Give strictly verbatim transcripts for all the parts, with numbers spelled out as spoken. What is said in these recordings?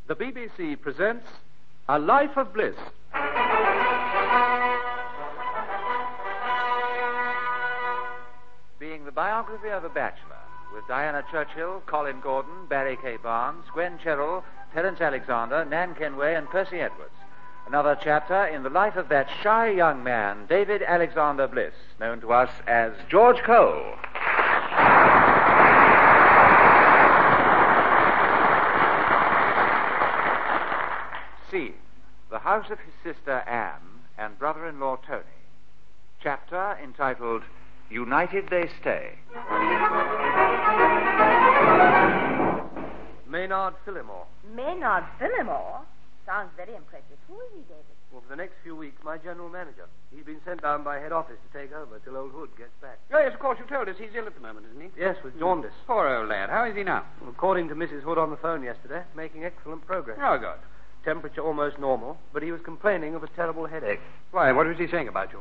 the B B C presents A Life of Bliss. Being the biography of a bachelor, with Diana Churchill, Colin Gordon, Barry K. Barnes, Gwen Cherrill, Terence Alexander, Nan Kenway, and Percy Edwards. Another chapter in the life of that shy young man, David Alexander Bliss, known to us as George Cole. Scene: the house of his sister Anne and brother-in-law Tony. Chapter entitled United They Stay. Maynard Phillimore. Maynard Phillimore? Sounds very impressive. Who is he, David? Well, for the next few weeks, my general manager. He's been sent down by head office to take over till old Hood gets back. Oh, yes, of course, you told us he's ill at the moment, isn't he? Yes, with jaundice. Poor old lad. How is he now? Well, according to Missus Hood on the phone yesterday, making excellent progress. Oh, good. Temperature almost normal, but he was complaining of a terrible headache. Why, what was he saying about you?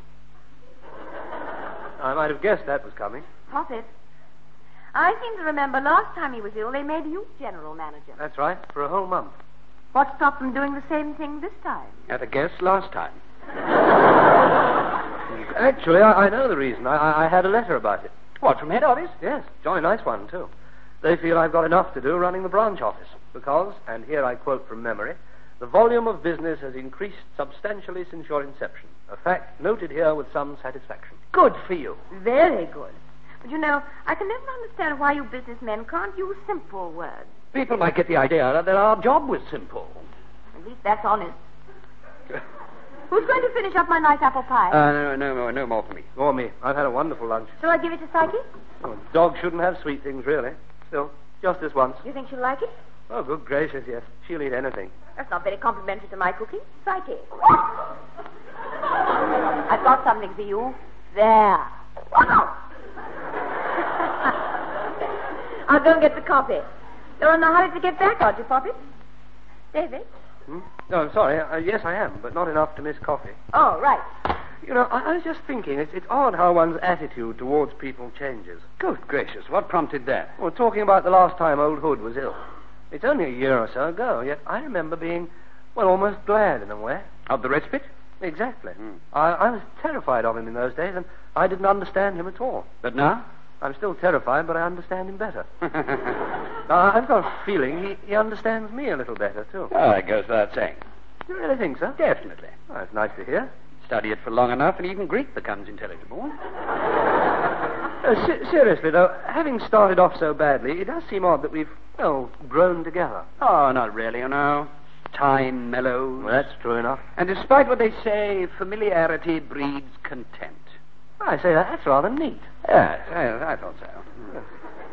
I might have guessed that was coming. Poppet. I seem to remember last time he was ill, they made you general manager. That's right, for a whole month. What stopped them doing the same thing this time? Had a guess last time. Actually, I, I know the reason. I, I had a letter about it. What, from head office? Yes, jolly nice one, too. They feel I've got enough to do running the branch office because, and here I quote from memory, the volume of business has increased substantially since your inception. A fact noted here with some satisfaction. Good for you. Very good. But you know, I can never understand why you businessmen can't use simple words. People might get the idea that our job was simple. At least that's honest. Who's going to finish up my nice apple pie? Uh, no, no, no, no more for me. Or me. I've had a wonderful lunch. Shall I give it to Psyche? Oh, dogs shouldn't have sweet things, really. Still, just this once. Do you think she'll like it? Oh, good gracious, yes. She'll eat anything. That's not very complimentary to my cooking. Psyche. I've got something for you. There. I'll go and get the coffee. You're in a hurry to get back, aren't you, Poppet? David? Hmm? No, I'm sorry. Uh, yes, I am, but not enough to miss coffee. Oh, right. You know, I, I was just thinking, it's, it's odd how one's attitude towards people changes. Good gracious, what prompted that? Well, talking about the last time old Hood was ill. It's only a year or so ago, yet I remember being, well, almost glad in a way. Of the respite? Exactly. Mm. I, I was terrified of him in those days, and I didn't understand him at all. But now? I'm still terrified, but I understand him better. Now, I've got a feeling he, he understands me a little better, too. Oh, that goes without saying. You really think so? Definitely. Oh, that's nice to hear. Study it for long enough, and even Greek becomes intelligible. Uh, se- seriously, though, having started off so badly, it does seem odd that we've, well, grown together. Oh, not really, you know. Time mellows. Well, that's true enough. And despite what they say, familiarity breeds content. I say, that, that's rather neat. Yes, I, I thought so. Yes.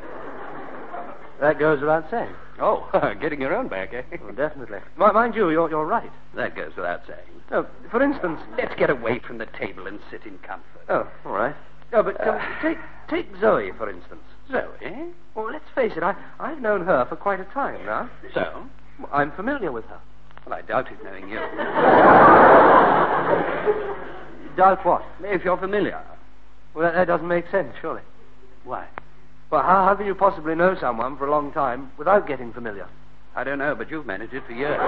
That goes without saying. Oh, getting your own back, eh? Well, definitely. M- mind you, you're, you're right. That goes without saying. Oh, for instance... Let's get away from the table and sit in comfort. Oh, all right. Oh, but um, uh, take take Zoe, for instance. Zoe? Well, let's face it, I, I've known her for quite a time now. So? Well, I'm familiar with her. Well, I doubt it, knowing you. Doubt what? If you're familiar. Well, that, that doesn't make sense, surely. Why? Well, how, how can you possibly know someone for a long time without getting familiar? I don't know, but you've managed it for years.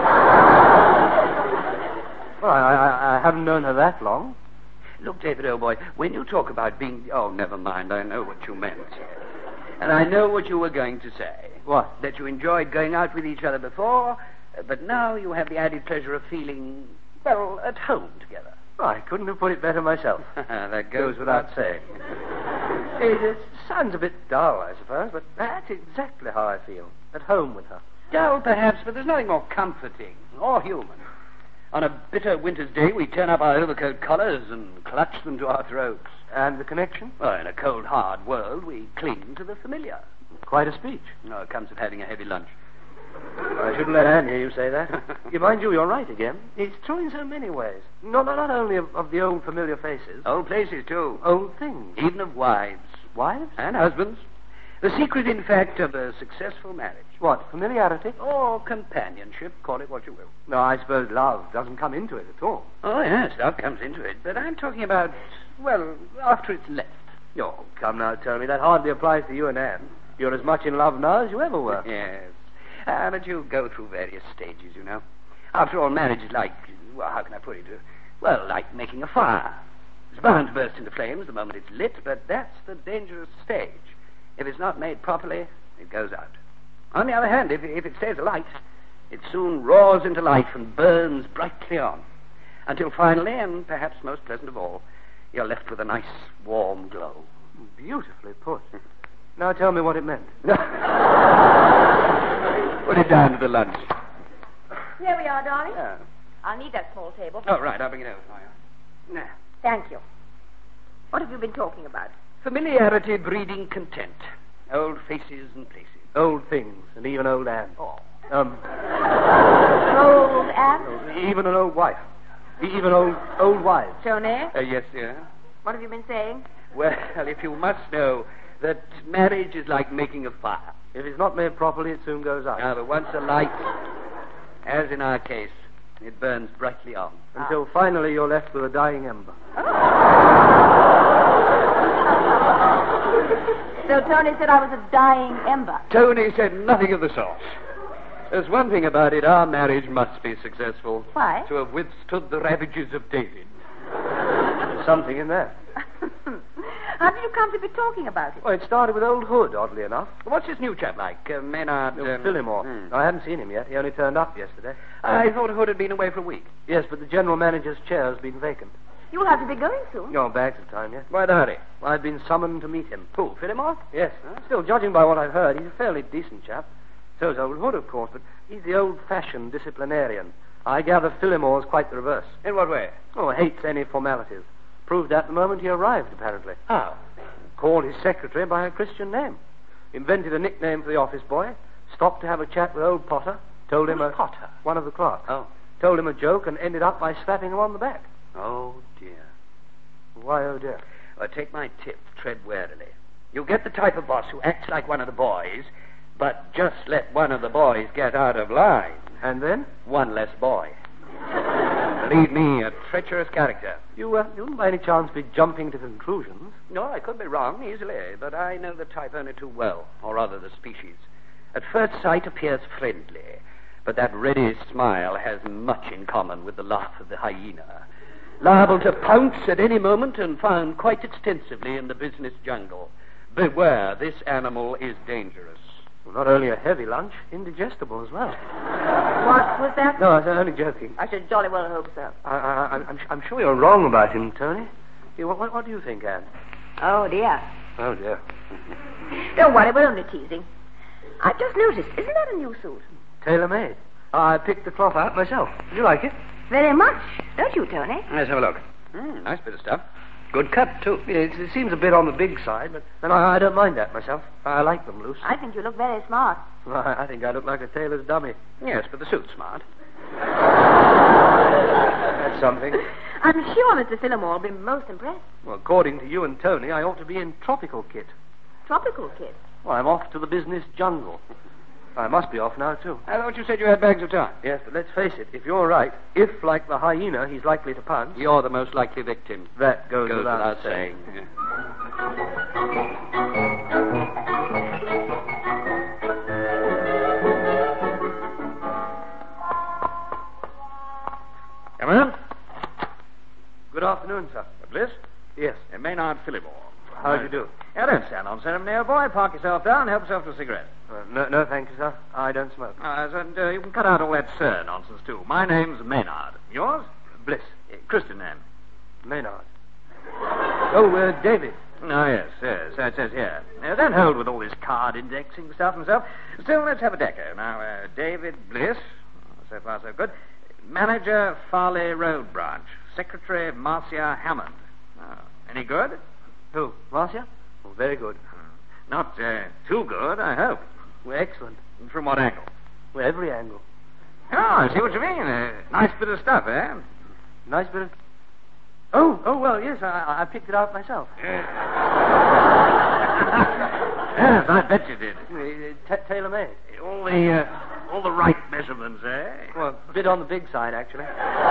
Well, I, I, I haven't known her that long. Look, David, old boy, when you talk about being... Oh, never mind, I know what you meant. And I know what you were going to say. What? That you enjoyed going out with each other before, but now you have the added pleasure of feeling, well, at home together. Well, I couldn't have put it better myself. That goes without saying. It, it sounds a bit dull, I suppose, but that's exactly how I feel. At home with her. Dull, perhaps, but there's nothing more comforting or human. On a bitter winter's day, we turn up our overcoat collars and clutch them to our throats. And the connection? Well, in a cold, hard world, we cling to the familiar. Quite a speech. No, it comes of having a heavy lunch. I shouldn't let Anne hear you say that. You mind you, you're right again. It's true in so many ways. Not, not, not only of, of the old familiar faces. Old places, too. Old things. Even of wives. Wives? And husbands. The secret, in fact, of a successful marriage. What, familiarity? Or companionship, call it what you will. No, I suppose love doesn't come into it at all. Oh, yes, love comes into it. But I'm talking about, well, after it's left. Oh, come now, tell me. That hardly applies to you and Anne. You're as much in love now as you ever were. Yes. Ah, but you go through various stages, you know. After all, marriage is like, well, how can I put it? Well, like making a fire. It's bound to burst into flames the moment it's lit, but that's the dangerous stage. If it's not made properly, it goes out. On the other hand, if, if it stays alight, it soon roars into life and burns brightly on, until finally, and perhaps most pleasant of all, you're left with a nice, warm glow. Beautifully put. Now tell me what it meant. Put it down to the lunch. Here we are, darling. Yeah. I'll need that small table. Oh, right, I'll bring it over for you. Now, Thank you. What have you been talking about? familiarity breeding content. Old faces and places. Old things, and even old Anne. Oh. Um, Old Anne? even an old wife. Even old old wives. Tony, Uh, yes, sir. what have you been saying? Well, if you must know that marriage is like making a fire. If it's not made properly, it soon goes out. Now, but once alight, as in our case, it burns brightly on. Until finally you're left with a dying ember. So Tony said I was a dying ember. Tony said nothing of the sort. There's one thing about it, our marriage must be successful. Why? To have withstood the ravages of David. There's something in there. How did you come to be talking about it? Well, it started with old Hood, oddly enough. What's this new chap like? Uh, Maynard... Oh, um, Phillimore. hmm. I haven't seen him yet. He only turned up yesterday. I thought Hood had been away for a week. Yes, but the general manager's chair has been vacant. You'll have to be going soon. Your bags of time yet. Why the hurry? Well, I've been summoned to meet him. Who, Phillimore? Yes. Still, judging by what I've heard, he's a fairly decent chap. So's old Hood, of course, but he's the old-fashioned disciplinarian. I gather Phillimore's quite the reverse. In what way? Oh, hates any formalities. Proved that the moment he arrived, apparently. How? Called his secretary by a Christian name. Invented a nickname for the office boy. Stopped to have a chat with old Potter. Told him a... Potter? One of the clerks. Oh. Told him a joke and ended up by slapping him on the back. Oh, dear. Why, oh dear? Well, take my tip. Tread warily. You get the type of boss who acts like one of the boys, but just let one of the boys get out of line. And then? One less boy. Believe me, a treacherous character. You, uh, you wouldn't by any chance be jumping to conclusions? No, I could be wrong, easily, but I know the type only too well, or rather the species. At first sight appears friendly, but that ready smile has much in common with the laugh of the hyena. Liable to pounce at any moment and found quite extensively in the business jungle. Beware, this animal is dangerous. Well, not only a heavy lunch, indigestible as well. What was that? No, I was only joking. I should jolly well hope so. I, I, I'm, I'm sure you're wrong about him, Tony. Yeah, what, what, what do you think, Anne? Oh, dear. Oh, dear. Don't worry, we're only teasing. I've just noticed, isn't that a new suit? Tailor-made. I picked the cloth out myself. Do you like it? Very much. Don't you, Tony? Let's have a look. Mm, nice bit of stuff. Good cut, too. Yeah, it, it seems a bit on the big side, but then I, I don't mind that myself. I like them loose. I think you look very smart. Well, I, I think I look like a tailor's dummy. Yes, but the suit's smart. That's something. I'm sure Mister Phillimore will be most impressed. Well, according to you and Tony, I ought to be in tropical kit. Tropical kid. Well, I'm off to the business jungle. I must be off now, too. I thought you said you had bags of time. Yes, but let's face it. If you're right, if, like the hyena, he's likely to pounce... You're the most likely victim. That goes, Goes without, without saying. Yeah. Come in. Good afternoon, sir. Bliss? Yes. Uh, Maynard Phillimore. How do you do? Now, don't stand on ceremony, boy. Park yourself down and help yourself to a cigarette. Uh, no, no, thank you, sir. I don't smoke. Uh, and uh, you can cut out all that sir nonsense, too. My name's Maynard. Yours? Bliss. Uh, Christian name. Maynard. Oh, uh, David. Oh, yes, yes. So it says here. Uh, don't hold with all this card indexing stuff and stuff. Still, let's have a deco. Now, uh, David Bliss. So far, so good. Manager, Farley Road Branch. Secretary, Marcia Hammond. Oh, any good? Who? Marcia? Oh, very good. Not uh, too good, I hope. Well, excellent. From what angle? Well, every angle. Oh, I see what you mean. Uh, nice bit of stuff, eh? Nice bit of... Oh, oh, well, yes, I, I picked it out myself. Yes, I bet you did. Uh, t- tailor-made. All the, uh, all the right measurements, eh? Well, a bit on the big side, actually.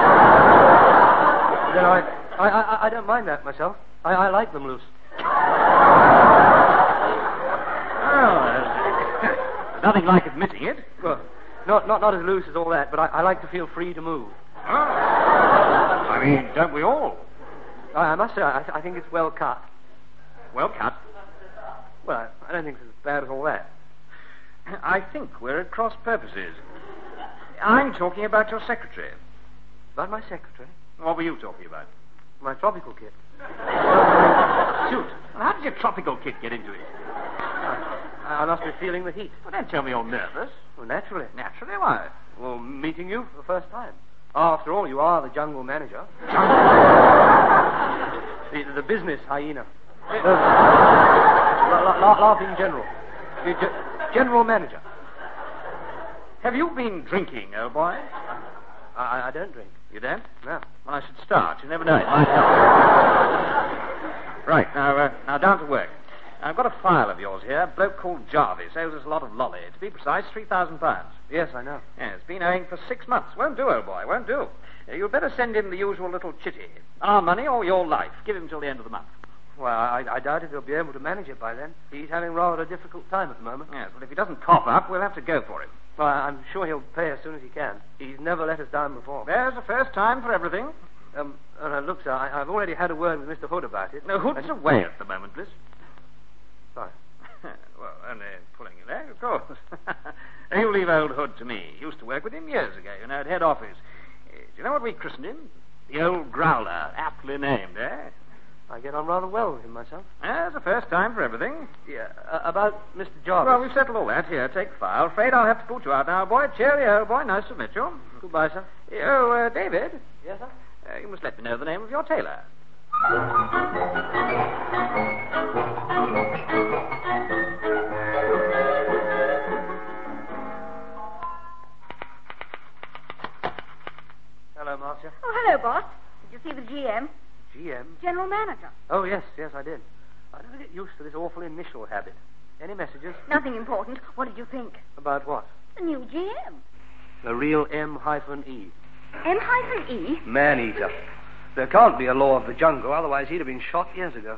Then I, I, I, I don't mind that myself. I, I like them loose. Oh, Nothing like admitting it. Well, not, not, not as loose as all that, but I, I like to feel free to move. Oh. I mean, don't we all? I, I must say, I, I think it's well cut. Well cut. Well, I, I don't think it's as bad as all that. I think we're at cross purposes. I'm talking about your secretary. About my secretary? What were you talking about? My tropical kit. Shoot. Well, how did your tropical kit get into it? I, I must be feeling the heat. Well, don't tell me you're nervous. Well, naturally. Naturally, why? Well, meeting you for the first time. After all, you are the jungle manager. the, the business hyena. Uh, la- la- la- laughing general. The ge- general manager. Have you been drinking, old boy? I, I don't drink. You don't? No. Well, I should start. You never know. It might help. Right, now, uh, now down to work. I've got a file of yours here. A bloke called Jarvis owes us a lot of lolly. To be precise, three thousand pounds. Yes, I know. Yeah, it's been owing for six months. Won't do, old boy, won't do. Uh, you'd better send him the usual little chitty. Our money or your life. Give him till the end of the month. Well, I, I doubt if he'll be able to manage it by then. He's having rather a difficult time at the moment. Yes, well, if he doesn't cough up, we'll have to go for him. Well, I'm sure he'll pay as soon as he can. He's never let us down before. There's the first time for everything. Um, uh, look, sir, I, I've already had a word with Mister Hood about it. No, Hood's and... away at the moment, Bliss. Sorry. Well, only pulling your leg, of course. You leave old Hood to me. Used to work with him years ago, you know, at head office. Uh, do you know what we christened him? The old Growler. Aptly named, eh? I get on rather well with him myself. That's the first time for everything. Yeah, uh, about Mister Jarvis. Well, we've settled all that. Here, take the file. Afraid I'll have to put you out now, boy. Cheerio, boy. Nice to meet you. Goodbye, sir. Oh, uh, David. Yes, sir? Uh, you must let me know the name of your tailor. Hello, Marcia. Oh, hello, boss. Did you see the G M? G M? General manager. Oh, yes, yes, I did. I never get used to this awful initial habit. Any messages? Nothing important. What did you think? About what? The new G M. The real M hyphen E. M hyphen E? Man-eater. There can't be a law of the jungle, otherwise he'd have been shot years ago.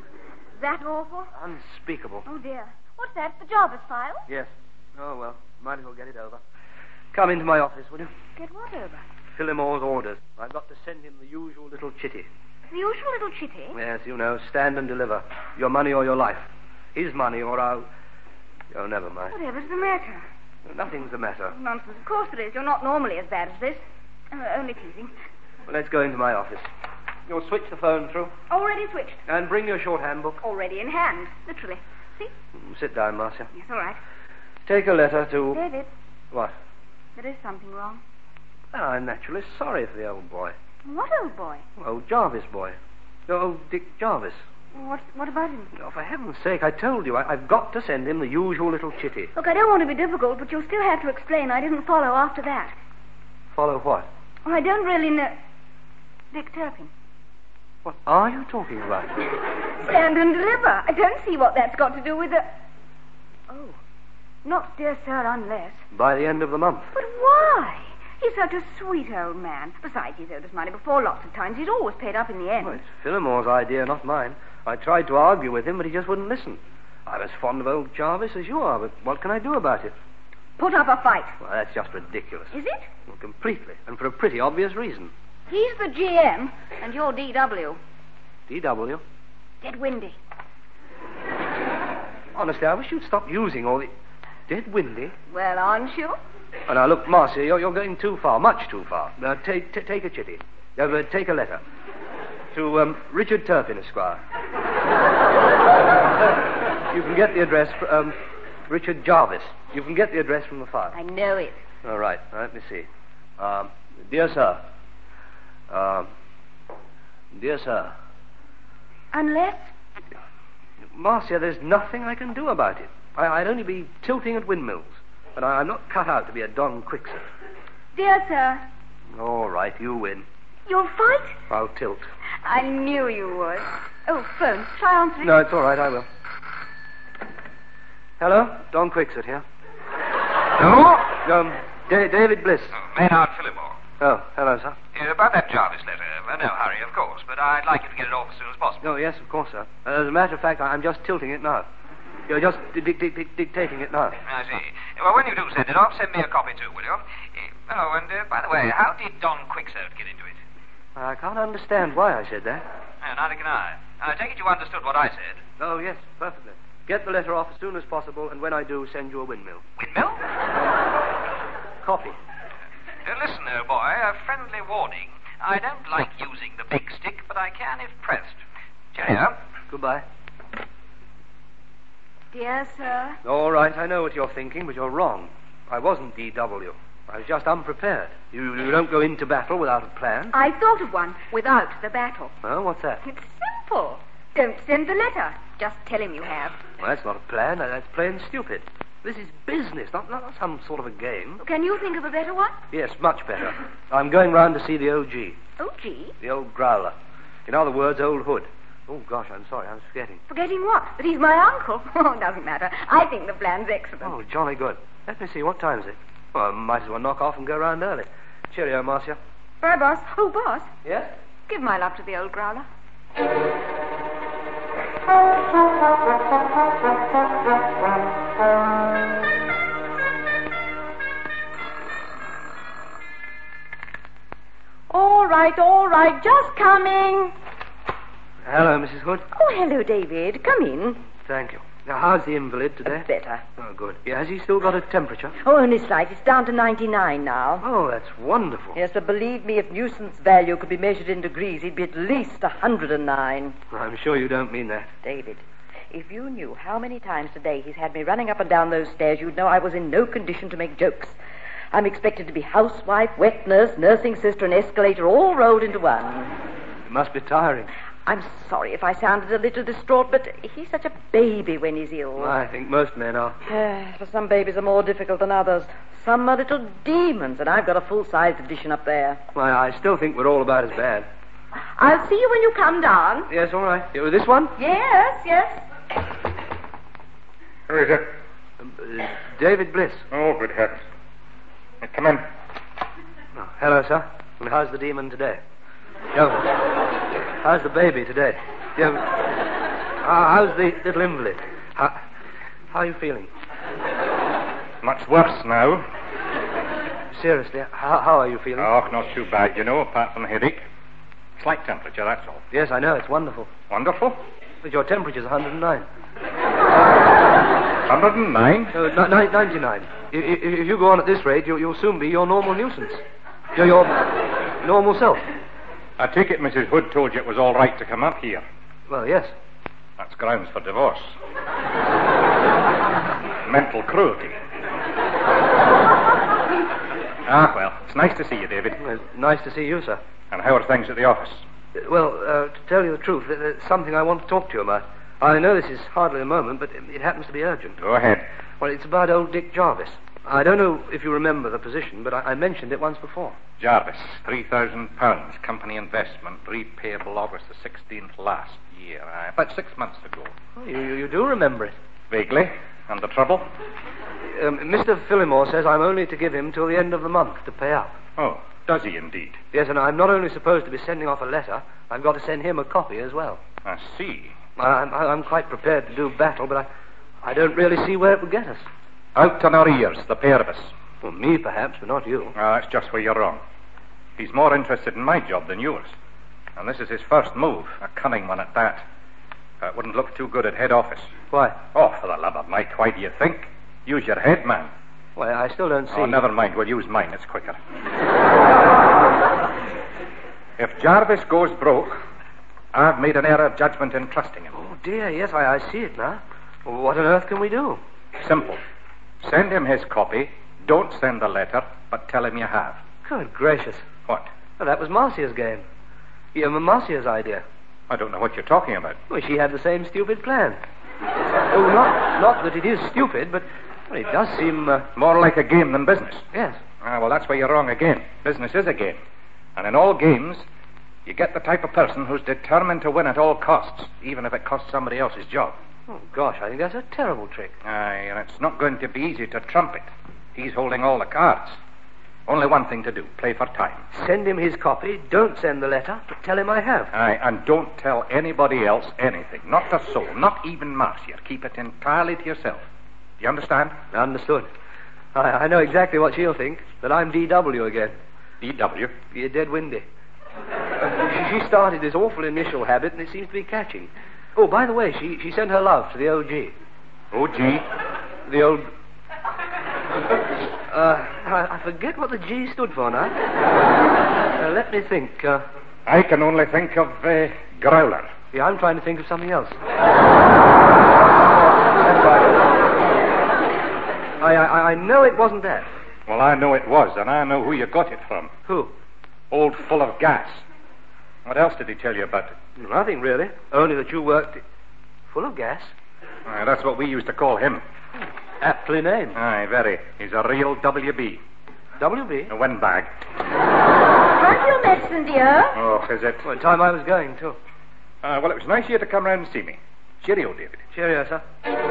That awful? Unspeakable. Oh, dear. What's that? The Jarvis file? Yes. Oh, well, might as well get it over. Come into my office, will you? Get what over? Phillimore's orders. I've got to send him the usual little chitty. The usual little chitty? Yes, you know, stand and deliver. Your money or your life. His money or I'll... Oh, never mind. Whatever's the matter? Nothing's the matter. Nonsense. Of course there is. You're not normally as bad as this. Uh, only teasing. Well, let's go into my office. You'll switch the phone through. Already switched. And bring your shorthand book. Already in hand. Literally. See? Sit down, Marcia. Yes, all right. Take a letter to... David, What? there is something wrong. Well, I'm naturally sorry for the old boy. What old boy? Oh, Jarvis boy. Oh, Dick Jarvis. What, what about him? Oh, for heaven's sake, I told you, I, I've got to send him the usual little chitty. Look, I don't want to be difficult, but you'll still have to explain. I didn't follow after that. Follow what? Oh, I don't really know. Dick Turpin. What are you talking about? Stand and deliver. I don't see what that's got to do with the... Oh, not dear sir, unless... By the end of the month. But why? He's such a sweet old man. Besides, he's owed us money before lots of times. He's always paid up in the end. Well, it's Phillimore's idea, not mine. I tried to argue with him, but he just wouldn't listen. I'm as fond of old Jarvis as you are, but what can I do about it? Put up a fight. Well, that's just ridiculous. Is it? Well, completely, and for a pretty obvious reason. He's the G M, and you're D W. D W? Dead windy. Honestly, I wish you'd stop using all the... Dead windy? Well, aren't you? Oh, now, look, Marcia, you're, you're going too far, much too far. Uh, take, t- take a chitty. Uh, uh, take a letter. To um, Richard Turpin, Esquire. You can get the address from... Um, Richard Jarvis. You can get the address from the file. I know it. All right. Now, let me see. Um, dear sir. Um, dear sir. Unless... Marcia, there's nothing I can do about it. I, I'd only be tilting at windmills. And I, I'm not cut out to be a Don Quixote. Dear sir. All right, you win. You'll fight? I'll tilt. I knew you would. Oh, phone. Try answering. No, it's all right, I will. Hello? Don Quixote here. No? Um, Da- David Bliss. Oh, Maynard Phillimore. Oh, hello, sir. Uh, about that Jarvis letter. Uh, no hurry, of course, but I'd like you to get it off as soon as possible. Oh, yes, of course, sir. Uh, as a matter of fact, I- I'm just tilting it now. You're just di- di- di- dictating it now. I see. Well, when you do send it off, send me a copy too, will you? Uh, oh, and uh, by the way, how did Don Quicksilver get into it? I can't understand why I said that. Uh, neither can I. I take it you understood what I said. Oh, yes, perfectly. Get the letter off as soon as possible, and when I do, send you a windmill. Windmill? Copy. Uh, listen, old boy, a friendly warning. I don't like using the big stick, but I can if pressed. Cheerio. Goodbye. Dear sir. All right, I know what you're thinking, but you're wrong. I wasn't D W. I was just unprepared. You, you don't go into battle without a plan. I thought of one without the battle. Oh, what's that? It's simple. Don't send the letter. Just tell him you have. Well, that's not a plan. That's plain stupid. This is business, not, not some sort of a game. Can you think of a better one? Yes, much better. I'm going round to see the O G. O G? The old growler. In other words, Old Hood. Oh, gosh, I'm sorry. I was forgetting. Forgetting what? That he's my uncle? Oh, doesn't matter. I think the plan's excellent. Oh, jolly good. Let me see. What time is it? Well, I might as well knock off and go round early. Cheerio, Marcia. Bye, boss. Oh, boss. Yes? Give my love to the old growler. All right, all right. Just coming. Hello, Missus Hood. Oh, hello, David. Come in. Thank you. Now, how's the invalid today? Better. Oh, good. Yeah, has he still got a temperature? Oh, only slight. It's down to ninety-nine now. Oh, that's wonderful. Yes, but believe me, if nuisance value could be measured in degrees, he'd be at least one hundred nine. I'm sure you don't mean that. David, if you knew how many times today he's had me running up and down those stairs, you'd know I was in no condition to make jokes. I'm expected to be housewife, wet nurse, nursing sister, and escalator all rolled into one. It must be tiring. I'm sorry if I sounded a little distraught, but he's such a baby when he's ill. Well, I think most men are. Uh, for some babies are more difficult than others. Some are little demons, and I've got a full-sized edition up there. Well, I still think we're all about as bad. I'll see you when you come down. Yes, all right. Yeah, this one? Yes, yes. Who is it? Um, uh, David Bliss. Oh, good heavens. Uh, Come in. Oh, hello, sir. And how's the demon today? Yo, how's the baby today? Yo, uh, how's the little invalid? How, how are you feeling? Much worse now. Seriously, how, how are you feeling? Oh, not too bad, you know, apart from headache. Slight temperature, that's all. Yes, I know. It's wonderful. Wonderful. But your temperature's one hundred nine. one hundred nine? Uh, n- n- ninety-nine. If, if, if you go on at this rate, you'll, you'll soon be your normal nuisance. Your, your normal self. I take it Missus Hood told you it was all right to come up here. Well, yes. That's grounds for divorce. Mental cruelty. Ah, well, it's nice to see you, David. Well, it's nice to see you, sir. And how are things at the office? Uh, well, uh, to tell you the truth, there- there's something I want to talk to you about. I know this is hardly a moment, but it, it happens to be urgent. Go ahead. Well, it's about old Dick Jarvis. I don't know if you remember the position, but I, I mentioned it once before. Jarvis, three thousand pounds, company investment, repayable August the sixteenth last year. Uh, about six months ago. Oh, you, you, you do remember it. Vaguely. And the trouble? Um, Mister Phillimore says I'm only to give him till the end of the month to pay up. Oh, does he indeed? Yes, and I'm not only supposed to be sending off a letter, I've got to send him a copy as well. I see. I'm, I'm quite prepared to do battle, but I, I don't really see where it would get us. Out on our ears, the pair of us. Well, me, perhaps, but not you. Ah, that's just where you're wrong. He's more interested in my job than yours. And this is his first move, a cunning one at that. Uh, it wouldn't look too good at head office. Why? Oh, for the love of Mike, why do you think? Use your head, man. Well, I still don't see... Oh, never mind. We'll use mine. It's quicker. If Jarvis goes broke, I've made an error of judgment in trusting him. Oh, dear, yes, I, I see it now. Well, what on earth can we do? Simple. Send him his copy. Don't send the letter, but tell him you have. Good gracious. What? Well, that was Marcia's game. Yeah, Marcia's idea. I don't know what you're talking about. Well, she had the same stupid plan. Oh, not, not that it is stupid, but well, it does seem... Uh... More like a game than business. Yes. Ah, well, that's where you're wrong again. Business is a game. And in all games, you get the type of person who's determined to win at all costs, even if it costs somebody else's job. Oh, gosh, I think that's a terrible trick. Aye, and it's not going to be easy to trump it. He's holding all the cards. Only one thing to do. Play for time. Send him his copy. Don't send the letter, but tell him I have. Aye, and don't tell anybody else anything. Not a soul. Not even Marcia. Keep it entirely to yourself. Do you understand? Understood. I, I know exactly what she'll think. That I'm D W again. D W? You're dead windy. Uh, she, she started this awful initial habit, and it seems to be catching. Oh, by the way, she, she sent her love to the O G. O G? The old... Uh, I, I forget what the G stood for now. Uh, let me think. Uh, I can only think of uh, Growler. Yeah, I'm trying to think of something else. That's right. I, I, I know it wasn't that. Well, I know it was, and I know who you got it from. Who? Old Full of Gas. What else did he tell you about it? Nothing, really. Only that you worked... Full of gas? Aye, that's what we used to call him. Aptly named. Aye, very. He's a real W B. W B? A windbag. Want your medicine, dear? Oh, is it? Well, time I was going, too. Uh, well, it was nice of you to come round and see me. Cheerio, David. Cheerio, sir.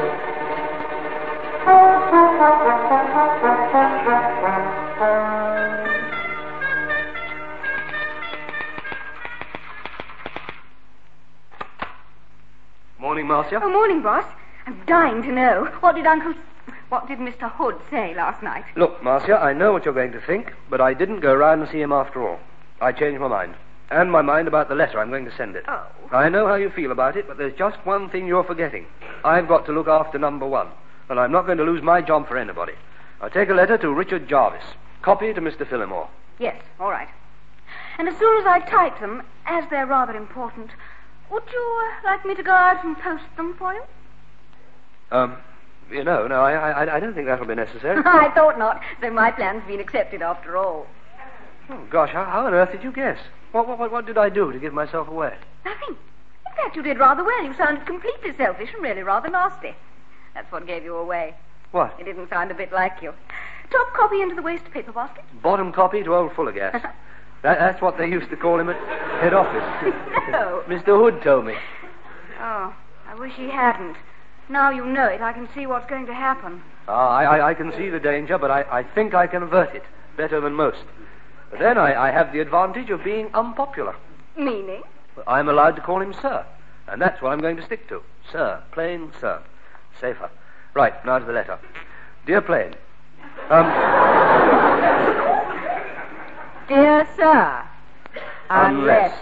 Morning, Marcia. Oh, morning, boss. I'm dying to know. What did Uncle... What did Mister Hood say last night? Look, Marcia, I know what you're going to think, but I didn't go round and see him after all. I changed my mind. And my mind about the letter. I'm going to send it. Oh. I know how you feel about it, but there's just one thing you're forgetting. I've got to look after number one, and I'm not going to lose my job for anybody. I'll take a letter to Richard Jarvis. Copy to Mister Phillimore. Yes, all right. And as soon as I type them, as they're rather important, would you uh, like me to go out and post them for you? Um, you know, no, I, I, I don't think that'll be necessary. I thought not, so my plan's been accepted after all. Oh, gosh, how, how on earth did you guess? What, what, what did I do to give myself away? Nothing. In fact, you did rather well. You sounded completely selfish and really rather nasty. That's what gave you away. What? It didn't sound a bit like you. Top copy into the waste paper basket. Bottom copy to old Fullergas. that, that's what they used to call him at head office. No. Mister Hood told me. Oh, I wish he hadn't. Now you know it, I can see what's going to happen. Ah, I, I, I can see the danger, but I, I think I can avert it better than most. But then I, I have the advantage of being unpopular. Meaning? I'm allowed to call him Sir, and that's what I'm going to stick to. Sir, plain Sir. Safer. Right, now to the letter. Dear Plain. Um... Dear Sir. Unless...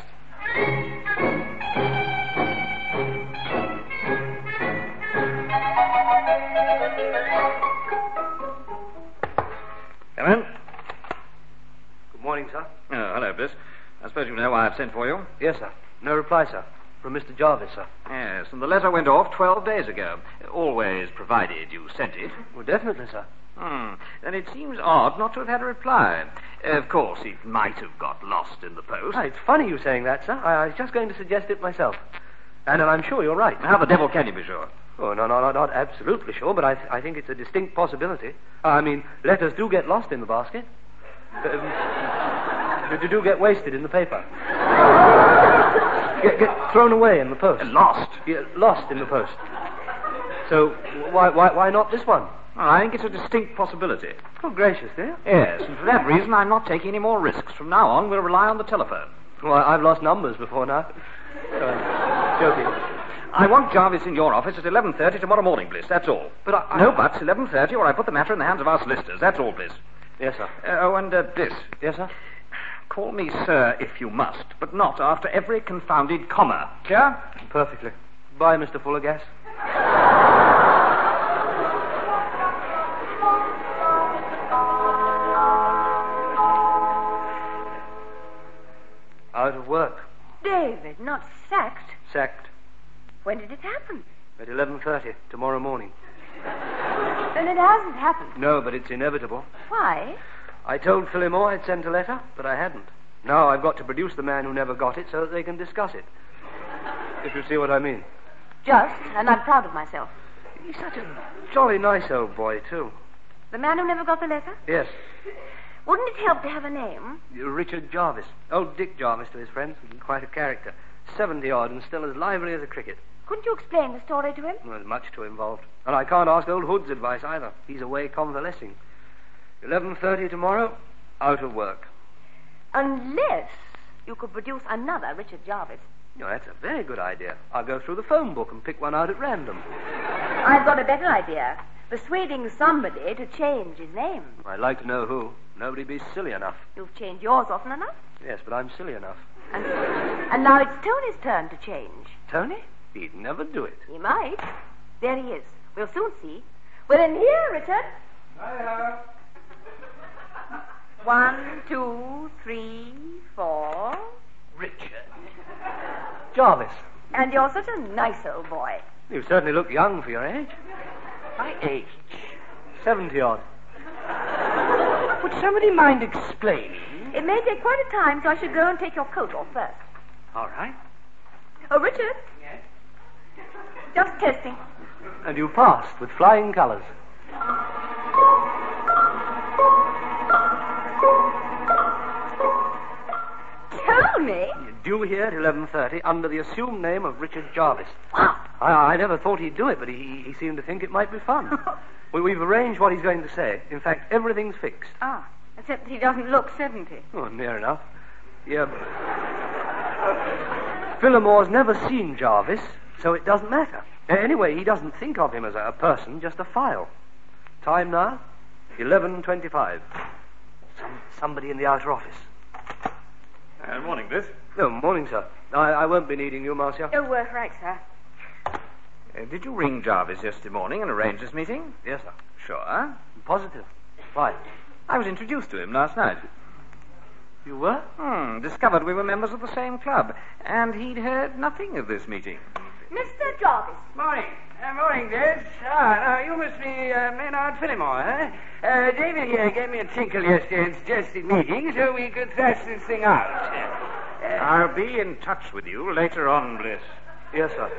Come in. Good morning, sir. Oh, hello, Bliss. I suppose you know why I've sent for you? Yes, sir. No reply, sir. From Mister Jarvis, sir. Yes, and the letter went off twelve days ago. Always provided you sent it. Well, definitely, sir. Hmm. Then it seems odd not to have had a reply. Of course, it might have got lost in the post. Ah, it's funny you saying that, sir. I, I was just going to suggest it myself. And, and I'm sure you're right. How the devil can you be sure? Oh, no, no, no, not absolutely sure, but I, th- I think it's a distinct possibility. I mean, letters do get lost in the basket. Um, they do get wasted in the paper. Get, get thrown away in the post. Lost? Yeah, lost in the post. So, why, why, why not this one? Well, I think it's a distinct possibility. Oh, gracious, dear. Yes, and for that reason, I'm not taking any more risks. From now on, we'll rely on the telephone. Well, I've lost numbers before now. So, I'm joking. I want Jarvis in your office at eleven thirty tomorrow morning, Bliss, that's all. But I... I no buts, eleven thirty, or I put the matter in the hands of our solicitors, that's all, Bliss. Yes, sir. Uh, oh, and uh, Bliss. Yes, sir? Call me sir if you must, but not after every confounded comma. Clear? Perfectly. Bye, Mister Fullergas. Out of work. David, not sacked. Sacked. When did it happen? At eleven thirty tomorrow morning. Then it hasn't happened. No, but it's inevitable. Why? I told Phillimore I'd sent a letter, but I hadn't. Now I've got to produce the man who never got it so that they can discuss it. If you see what I mean. Just, and I'm proud of myself. He's such a jolly nice old boy, too. The man who never got the letter? Yes. Wouldn't it help to have a name? Richard Jarvis. Old Dick Jarvis to his friends. Quite a character. Seventy-odd and still as lively as a cricket. Couldn't you explain the story to him? Well, there's much too involved. And I can't ask old Hood's advice either. He's away convalescing. eleven thirty tomorrow, Out of work. Unless you could produce another Richard Jarvis. Oh, that's a very good idea. I'll go through the phone book and pick one out at random. I've got a better idea. Persuading somebody to change his name. I'd like to know who. Nobody'd be silly enough. You've changed yours often enough. Yes, but I'm silly enough. And, and now it's Tony's turn to change. Tony? He'd never do it. He might. There he is. We'll soon see. We're in here, Richard. Hiya. One, two, three, four. Richard. Jarvis. And you're such a nice old boy. You certainly look young for your age. My age. Seventy odd. Would somebody mind explaining? It may take quite a time, so I should go and take your coat off first. All right. Oh, Richard. Yes? Just testing. And you passed with flying colours. Tony? Due here at eleven thirty under the assumed name of Richard Jarvis. Wow. I, I never thought he'd do it, but he, he seemed to think it might be fun. we, we've arranged what he's going to say. In fact, everything's fixed. Ah, except that he doesn't look seventy. Oh, near enough. Yeah. Phillamore's never seen Jarvis, so it doesn't matter. Anyway, he doesn't think of him as a person, just a file. Time now? eleven twenty-five. Some, somebody in the outer office. Uh, morning, Bliss. No, morning, sir. I, I won't be needing you, Marcia. Oh, uh, right, sir. Uh, did you ring Jarvis yesterday morning and arrange this meeting? Yes, sir. Sure. Positive. Why? I was introduced to him last night. You were? Hmm, discovered we were members of the same club, and he'd heard nothing of this meeting. Mister Jarvis. Morning. Uh, morning, Des. Ah, now, you must be uh, Maynard Fillmore, huh? Uh, David here gave me a tinkle yesterday and suggested meeting so we could thrash this thing out. Uh, I'll be in touch with you later on, Bliss. Yes, sir.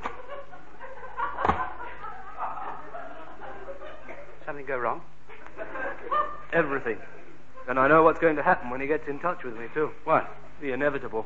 Something go wrong? Everything. And I know what's going to happen when he gets in touch with me, too. What? The inevitable.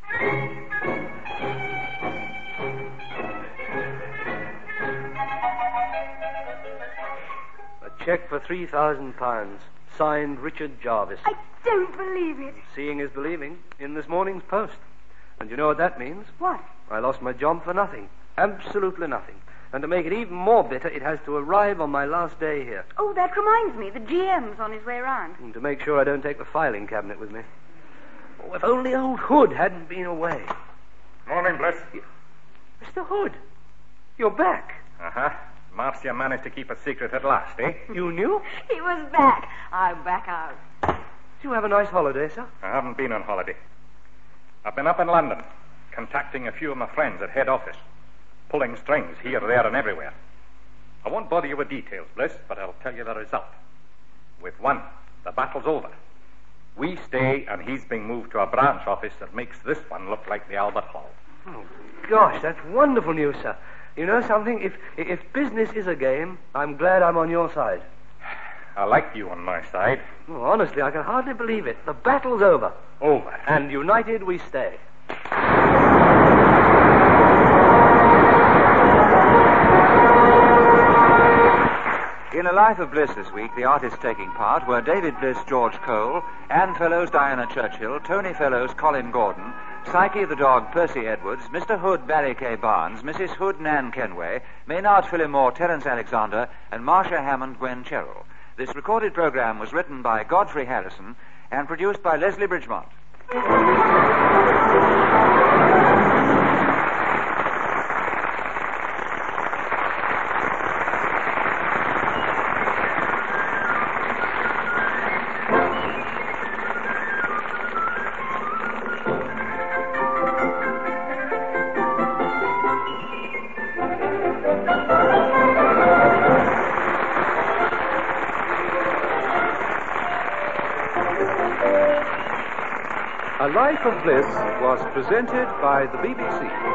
A cheque for three thousand pounds. Signed Richard Jarvis. I don't believe it. Seeing is believing. In this morning's post. And you know what that means? What? I lost my job for nothing. Absolutely nothing. And to make it even more bitter, it has to arrive on my last day here. Oh, that reminds me. The G M's on his way round. And to make sure I don't take the filing cabinet with me. Oh, if only old Hood hadn't been away. Morning, Bliss. Mister Hood, you're back. Uh-huh. Marcia managed to keep a secret at last, eh? You knew? He was back. I'm back out. Did you have a nice holiday, sir? I haven't been on holiday. I've been up in London, contacting a few of my friends at head office, pulling strings here, there, and everywhere. I won't bother you with details, Bliss, but I'll tell you the result. With one, the battle's over. We stay, and he's being moved to a branch office that makes this one look like the Albert Hall. Oh, gosh, that's wonderful news, sir. You know something? If if business is a game, I'm glad I'm on your side. I like you on my side. Oh, honestly, I can hardly believe it. The battle's over. Over. And united we stay. In A Life of Bliss this week, the artists taking part were David Bliss, George Cole, Anne Fellows, Diana Churchill, Tony Fellows, Colin Gordon, Psyche the dog, Percy Edwards, Mister Hood, Barry K. Barnes, Missus Hood, Nan Kenway, Maynard Fillmore, Terence Alexander, and Marcia Hammond, Gwen Cherrill. This recorded program was written by Godfrey Harrison and produced by Leslie Bridgemont. A Life of Bliss was presented by the B B C.